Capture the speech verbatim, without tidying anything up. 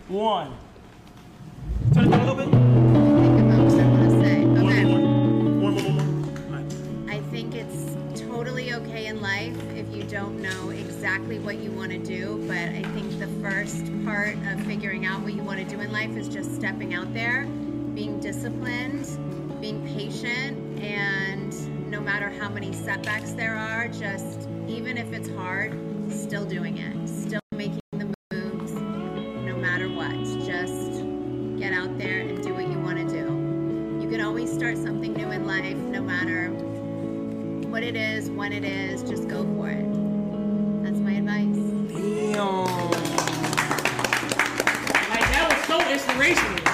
one. Turn it down a little bit. Think about what I want to say. Okay. One, one, one, one, one. All right. I think it's totally okay in life if you don't know exactly what you want to do, but I think the first part of figuring out what you want to do in life is just stepping out there, being disciplined, being patient, and no matter how many setbacks there are, just even if it's hard, still doing it, still making the moves, no matter what. Just get out there and do what you want to do. You can always start something new in life, no matter what it is, when it is, just go for it. That's my advice. Damn. Like, that was so inspirational.